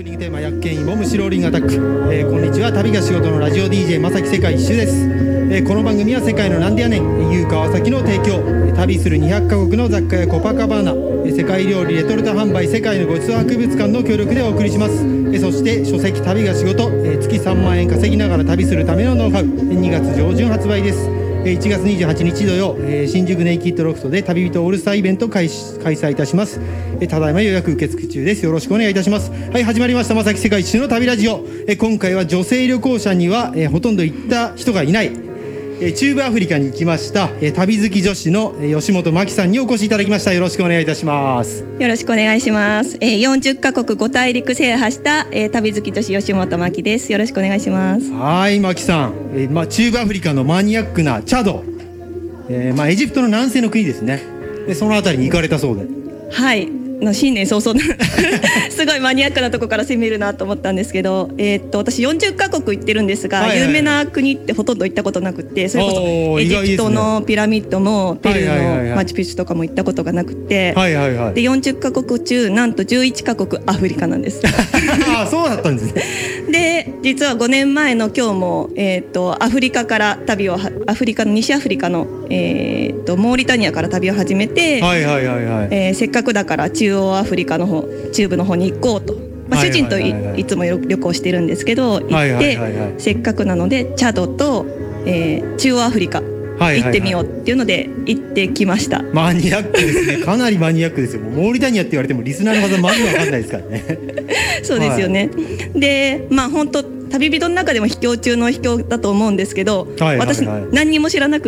プニングテーマ薬研イモムシローリングアタック、こんにちは。旅が仕事のラジオ DJ まさき世界一周です。この番組は世界のなんでやねんゆう川崎の提供、旅する200カ国の雑貨やコパカバーナ、世界料理レトルト販売世界のごちそう博物館の協力でお送りします。そして書籍旅が仕事、月3万円稼ぎながら旅するためのノウハウ、2月上旬発売です。1月28日土曜、新宿ネイキッドロフトで旅人オールスターイベント開催いたします。ただいま予約受付中です。よろしくお願いいたします。はい、始まりましたまさき世界一周の旅ラジオ。今回は女性旅行者には、ほとんど行った人がいない、中部アフリカに行きました、旅好き女子の吉本真希さんにお越しいただきました。よろしくお願いいたします。 よろしくお願いします。40カ国5大陸制覇した、旅好き女子吉本真希です。よろしくお願いします。 はい、真希さん、中部アフリカのマニアックなチャド、エジプトの南西の国ですね。でそのあたりに行かれたそうで。 はい、新年早々すごいマニアックなとこから攻めるなと思ったんですけど、私40カ国行ってるんですが、有名な国ってほとんど行ったことなくて、それこそエジプトのピラミッドもペルーのマチュピチュとかも行ったことがなくて、で40カ国中なんと11カ国アフリカなんですあ、そうだったんですね。 で実は5年前の今日も、アフリカから旅をアフリカの西アフリカの、モーリタニアから旅を始めて、せっかくだから中央アフリカの方、中部の方に行こうと、主人と いつも旅行してるんですけど、行って、せっかくなのでチャドと、中央アフリカ行ってみようっていうので行ってきました。 マニアックですね。かなりマニアックですよ。モーリタニアって言われてもリスナーの方まず分かんないですからねそうですよね、で本当旅人の中でも秘境中の秘境だと思うんですけど、私何にも知らなくって、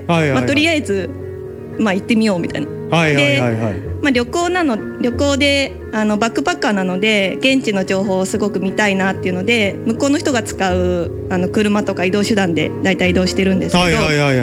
とりあえず行ってみようみたいな。で、旅行でバックパッカーなので現地の情報をすごく見たいなっていうので、向こうの人が使う車とか移動手段でだいたい移動してるんですけど、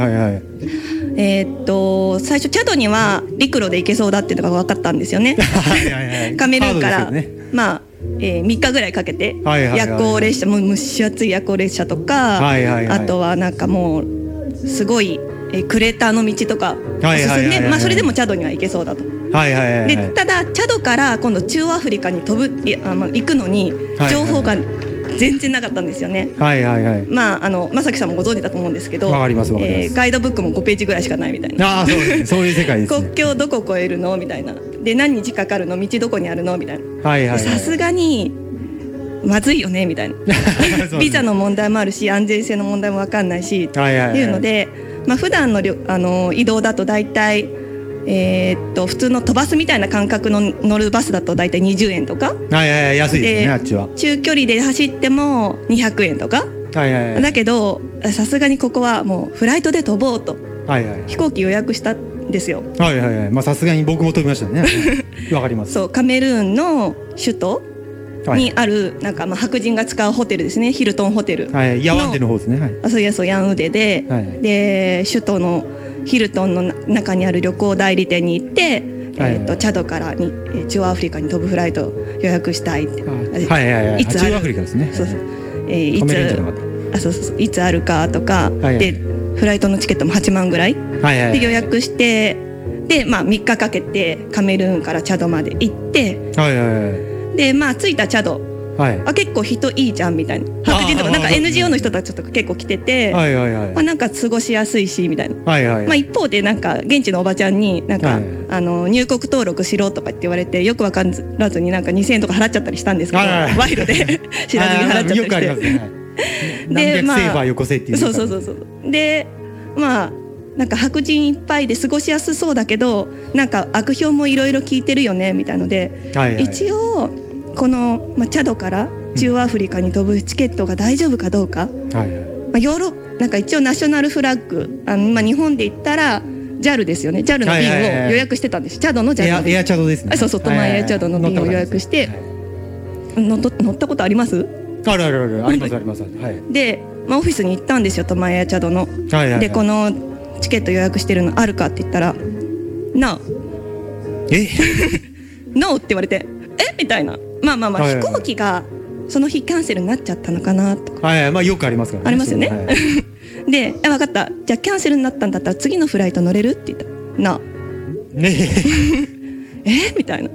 最初チャドには陸路で行けそうだっていうのが分かったんですよねカメルーンから、3日ぐらいかけて夜行列車、もう蒸し暑い夜行列車とか、あとはなんかもうすごいクレーターの道とか進んで、それでもチャドには行けそうだと。でただチャドから今度中央アフリカに行くのに情報が全然なかったんですよね。まさきさんもご存知だと思うんですけど、ガイドブックも5ページぐらいしかないみたいな。 そういう世界ですね。 国境どこ越えるのみたいな。で何日かかるの、道どこにあるのみたいな。さすがにまずいよねみたいなビザの問題もあるし、安全性の問題も分かんないしっていうので、普段の移動だと大体普通の飛ばすみたいな感覚の乗るバスだと大体20円とか、 安いですね。あっちは中距離で走っても200円とか、だけどさすがにここはもうフライトで飛ぼうと、飛行機予約したんですよ。 さすがに僕も飛びましたねわかります。 そう、カメルーンの首都にあるなんか白人が使うホテルですね、ヒルトンホテルの、 ヤワンデの方ですね。 そうヤンウデで、で首都のヒルトンの中にある旅行代理店に行って、チャドから中央アフリカに飛ぶフライト予約したいって、いつある、 中央アフリカですね。 いつあるかとか、でフライトのチケットも8万ぐらいで予約して、で3日かけてカメルーンからチャドまで行って、で着いたチャド、結構人いいじゃんみたいな、白人とかなんか NGO の人たちとか結構来てて、なんか過ごしやすいしみたいな、一方でなんか現地のおばちゃんになんか、入国登録しろとかって言われて、よく分からずになんか2000円とか払っちゃったりしたんですけど、賄賂で知らずに払っちゃったりして、よくありますね。 何百セーバーよこせっていう。 そうでなんか白人いっぱいで過ごしやすそうだけど、なんか悪評もいろいろ聞いてるよねみたいので、一応この、チャドから中央アフリカに飛ぶチケットが大丈夫かどうか、ヨーロッパなんか一応ナショナルフラッグ、日本で言ったら JAL ですよね。 JAL の便を予約してたんです。チャドの JAL の便、 エアチャドですね。 トマエアチャドの便を予約して、乗ったことあります？ あります。 で、オフィスに行ったんですよ、トマエアチャドの。でこのチケット予約してるのあるかって言ったら NO ノーって言われて、みたいな。飛行機がその日キャンセルになっちゃったのかなとか、 よくありますからね。 ありますよね、で分かった、じゃあキャンセルになったんだったら次のフライト乗れるって言ったら NO みたいな。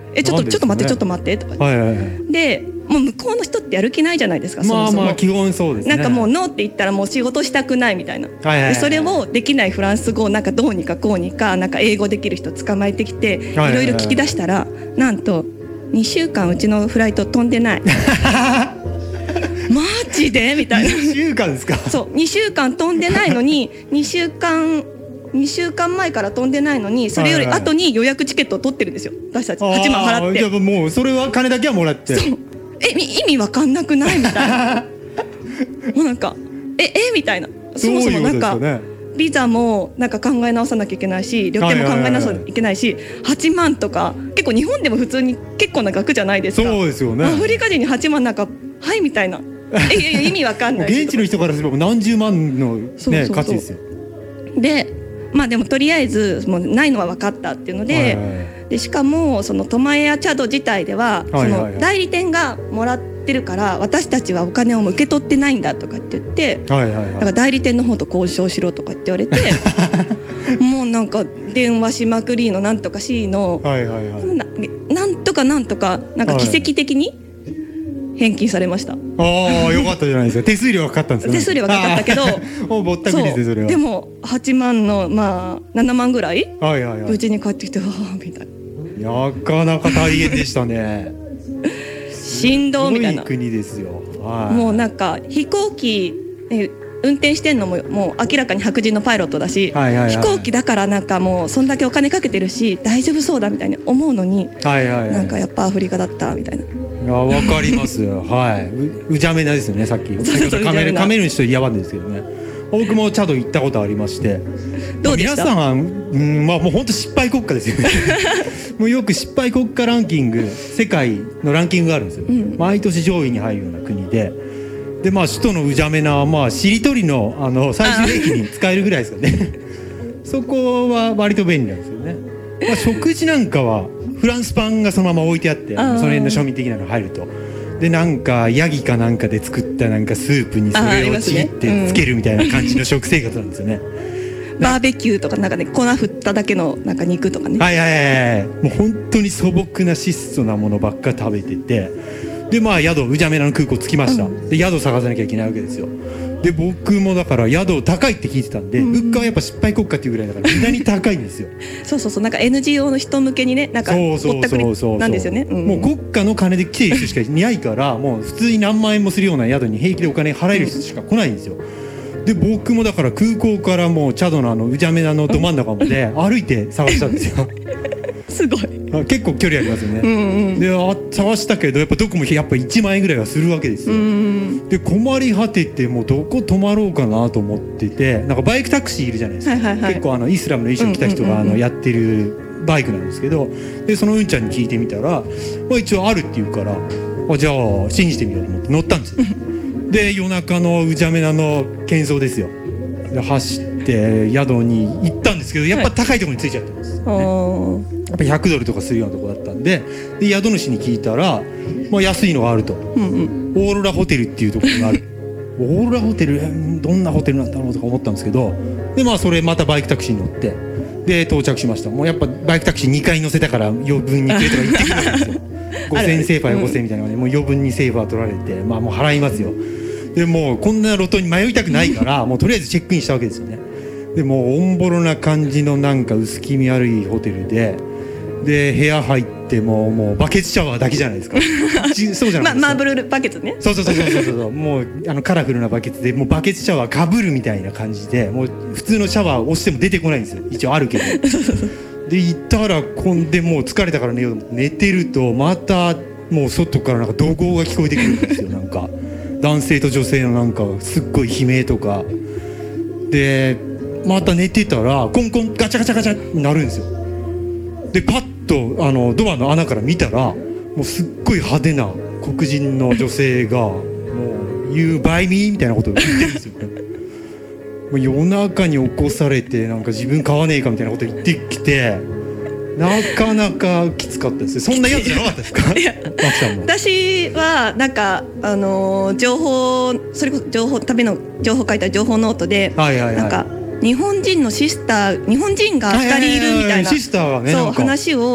ちょっと待ってとか、でもう向こうの人ってやる気ないじゃないですか。 まあ基本そうですね。 なんかもうノーって言ったらもう仕事したくないみたいな、でそれをできないフランス語をなんかどうにかこうにかなんか英語できる人捕まえてきていろいろ聞き出したら、なんと2週間うちのフライト飛んでないマジでみたいな。 2週間ですか。 そう2週間飛んでないのに2週間前から飛んでないのに、それより後に予約チケットを取ってるんですよ、私たち8万払って。 じゃあもうそれは金だけはもらって。 そう意味わかんなくないみたいなもうなんかみたいな。そもそもなんかビザもなんか考え直さなきゃいけないし、旅券も考え直さなきゃいけないし、8万とか結構日本でも普通に結構な額じゃないですか。 そうですよね。 アフリカ人に8万なんかはいみたいな意味わかんない現地の人からすれば何十万の、ね、価値ですよ。 でまあでもとりあえずもうないのは分かったっていうので、でしかもそのトマエアチャド自体ではその代理店がもらってるから私たちはお金を受け取ってないんだとかって言って、だから代理店の方と交渉しろとかって言われてもうなんか電話しまくりのなんとか C のなんとかなんか奇跡的に返金されました。 よかったじゃないですか。手数料はかかったんですよね。 手数料はかかったけどもうぼったくりです。それはでも8万のまあ7万ぐらい、うちに帰ってきてみたいな。なかなか大変でしたね振動みたいな。 すごい国ですよ。 もうなんか飛行機運転してんのももう明らかに白人のパイロットだし、飛行機だからなんかもうそんだけお金かけてるし大丈夫そうだみたいに思うのに、なんかやっぱアフリカだったみたいな。 わかりますうじゃめなですよね。さっきカメルーン人嫌わんですけどね。僕もチャド行ったことありまして、 どうでした？ 皆さんもう本当失敗国家ですよねもうよく失敗国家ランキング、世界のランキングがあるんですよ、毎年上位に入るような国で、まあ首都のうじゃめなまあしりとりの最終兵器に使えるぐらいですよねそこは割と便利なんですよね。食事なんかはフランスパンがそのまま置いてあって、その辺の庶民的なのが入ると、でなんかヤギかなんかで作ったなんかスープにそれをちぎってつけるみたいな感じの食生活なんですよねバーベキューとかなんかね、粉振っただけのなんか肉とかね、 もう本当に素朴な質素なものばっか食べてて、でまあ宿うじゃめなの空港着きました、で宿探さなきゃいけないわけですよ。で僕もだから宿高いって聞いてたんで、物価はやっぱ失敗国家っていうぐらいだから無駄に高いんですよそうなんか NGO の人向けにね、なんかぼったくりなんですよね。 もう国家の金で来てる人しかいないからもう普通に何万円もするような宿に平気でお金払える人しか来ないんですよ。で僕もだから空港からもうチャドのうじゃめなのど真ん中まで歩いて探したんですよすごい結構距離ありますよね、で探したけどやっぱどこもやっぱ1万円ぐらいはするわけですよ、で困り果ててもうどこ泊まろうかなと思ってて、なんかバイクタクシーいるじゃないですか、結構イスラムの衣装着た人がやってるバイクなんですけど、でそのうんちゃんに聞いてみたら、一応あるって言うから、じゃあ信じてみようと思って乗ったんですよで夜中のうじゃめなの喧騒ですよ。で走って宿に行ったんですけど、やっぱ高いところに着いちゃってます、やっぱ100ドルとかするようなとこだったんで、宿主に聞いたら、安いのがあると、オーロラホテルっていうところがあるオーロラホテル、どんなホテルなんだろうとか思ったんですけど、でそれまたバイクタクシーに乗ってで到着しました。もうやっぱバイクタクシー2回乗せたから余分にくれとか言ってくるわけですよ5000セーファーや5000みたいなので、もう余分にセーファー取られて、もう払いますよ。でもうこんな路頭に迷いたくないからもうとりあえずチェックインしたわけですよね。でもうオンボロな感じのなんか薄気味悪いホテルで部屋入ってもうバケツシャワーだけじゃないですかそうじゃないですか、 マーブルバケツね。 そうもうカラフルなバケツでもうバケツシャワーかぶるみたいな感じで、もう普通のシャワー押しても出てこないんですよ。一応あるけどで行ったらでもう疲れたから寝ようと思って寝てると、またもう外からなんか怒号が聞こえてくるんですよなんか男性と女性のなんかすっごい悲鳴とかで、また寝てたらコンコンガチャガチャガチャってなるんですよ。でパッとドアの穴から見たら、もうすっごい派手な黒人の女性がもう You buy me みたいなことを言ってるんですよもう夜中に起こされてなんか自分買わねえかみたいなこと言ってきて、なかなかきつかったです。そんなやつじゃなかったですか私はなんか情報、それこそ旅の情報書いた情報ノートで、なんか日本人の日本人が2人いるみたいな、 シスターがね、 そう話を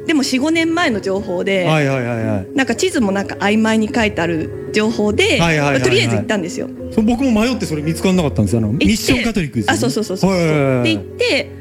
でも 4,5 年前の情報で、なんか地図もなんか曖昧に書いてある情報で、とりあえず行ったんですよ。 僕も迷ってそれ見つからなかったんですよ。ミッションカトリックですよね。 で行って、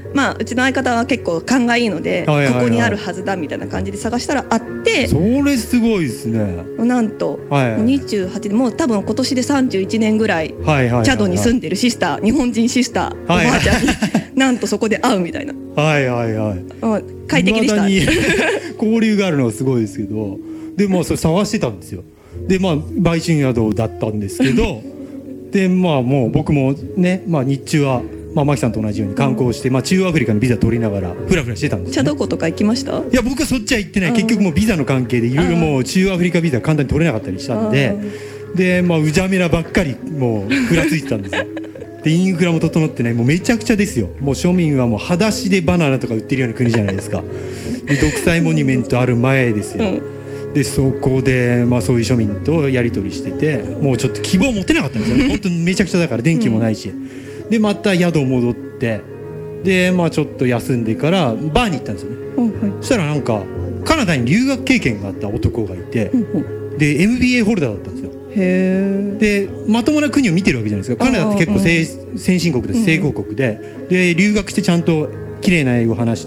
うちの相方は結構勘がいいので、ここにあるはずだみたいな感じで探したらあって、 それすごいですね。 なんと、28でもう多分今年で31年ぐらいチャドに住んでるシスター、日本人シスター、おばあちゃんになんとそこで会うみたいな。快適でした。 交流があるのはすごいですけど、でそれ探してたんですよ。で売春宿だったんですけどでもう僕もね、日中はマキさんと同じように観光して、中央アフリカのビザ取りながらフラフラしてたんです、ね。 チャド湖とか行きました？ いや僕はそっちは行ってない。結局もうビザの関係でいろいろもう中央アフリカビザ簡単に取れなかったりしたんで、うじゃめらばっかりもうふらついてたんですよ。でインフラも整ってない、もうめちゃくちゃですよ。もう庶民はもう裸足でバナナとか売ってるような国じゃないですか。で独裁モニュメントある前ですよ。でそこでそういう庶民とやり取りしてて、もうちょっと希望持てなかったんですよね。本当にめちゃくちゃだから電気もないし、でまた宿戻って、でちょっと休んでからバーに行ったんですよね。そしたらなんかカナダに留学経験があった男がいて、で MBA ホルダーだったんですよ。でまともな国を見てるわけじゃないですか。カナダって結構先進国です。成功国で留学してちゃんと綺麗な英語を話して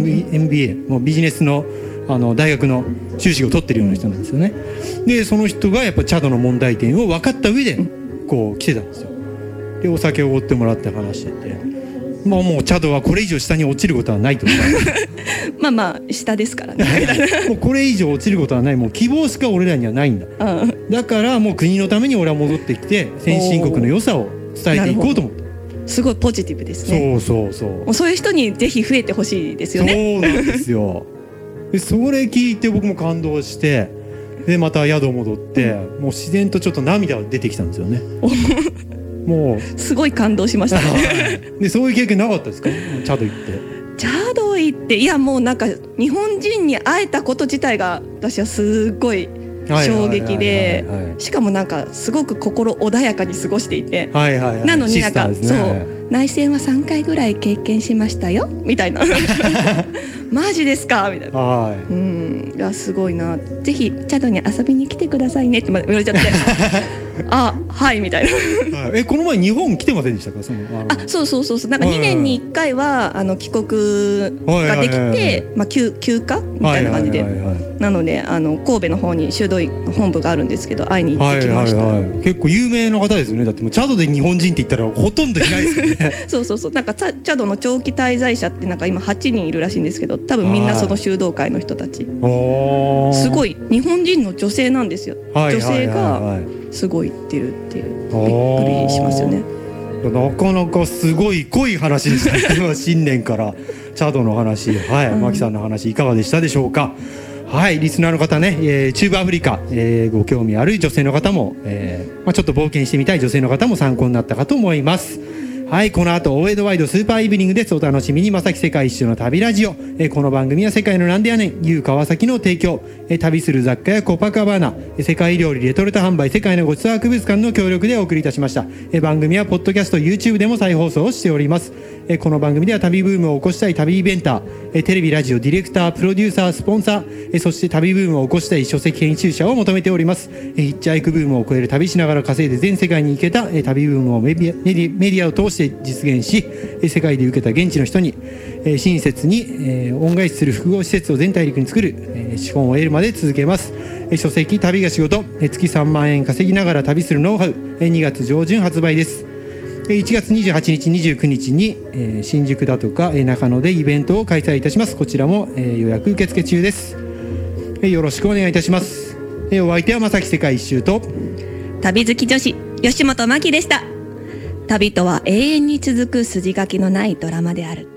、MBA もうビジネスの大学の修士を取ってるような人なんですよね。でその人がやっぱチャドの問題点を分かった上でこう来てたんですよ。でお酒をおごってもらって話してて、もうチャドはこれ以上下に落ちることはないと下ですからね。 もうこれ以上落ちることはない。もう希望しか俺らにはないんだ。だからもう国のために俺は戻ってきて先進国の良さを伝えていこうと思った。 すごいポジティブですね。そういう人にぜひ増えてほしいですよね。 そうなんですよ。でそれ聞いて僕も感動して、でまた宿戻って、もう自然とちょっと涙が出てきたんですよね。もうすごい感動しましたね。 でそういう経験なかったですか？チャド行って。 チャド行って、いやもうなんか日本人に会えたこと自体が私はすごい衝撃で、しかもなんかすごく心穏やかに過ごしていて、なのになんか、内戦は3回ぐらい経験しましたよみたいな。マジですかみたいな。いやすごいな。ぜひチャドに遊びに来てくださいねって言われちゃって。はいみたいな。 この前日本来てませんでしたか？ そうなんか2年に1回は帰国ができて、休暇みたいな感じで、なので神戸の方に修道院本部があるんですけど会いに行ってきました。 結構有名な方ですよね。だってもうチャドで日本人って言ったらほとんどいないですよね。 そうなんかチャドの長期滞在者ってなんか今8人いるらしいんですけど、多分みんなその修道会の人たち。すごい日本人の女性なんですよ。女性がすごい言ってるっていう、びっくりしますよね。 なかなかすごい濃い話でしたね。新年からチャドの話、マキさんの話いかがでしたでしょうか？リスナーの方ね、中部アフリカ、ご興味ある女性の方も、ちょっと冒険してみたい女性の方も参考になったかと思います。この後大江戸ワイドスーパーイブニングです。お楽しみに。正木世界一周の旅ラジオ。この番組は世界のなんでやねん U 川崎の提供、旅する雑貨やコパカバーナ、世界料理レトルト販売世界のごちそう博物館の協力でお送りいたしました。番組はポッドキャスト YouTube でも再放送をしております。この番組では旅ブームを起こしたい旅イベンター、テレビラジオディレクタープロデューサースポンサー、そして旅ブームを起こしたい書籍編集者を求めております。ヒッチハイクブームを超える旅しながら稼いで全世界に行けた旅ブームをメディアを通して実現し、世界で受けた現地の人に親切に恩返しする複合施設を全大陸に作る資本を得るまで続けます。書籍旅が仕事、月3万円稼ぎながら旅するノウハウ、2月上旬発売です。1月28日29日に新宿だとか中野でイベントを開催いたします。こちらも予約受付中です。よろしくお願いいたします。お相手は正木世界一周と旅好き女子吉本真希でした。旅とは永遠に続く筋書きのないドラマである。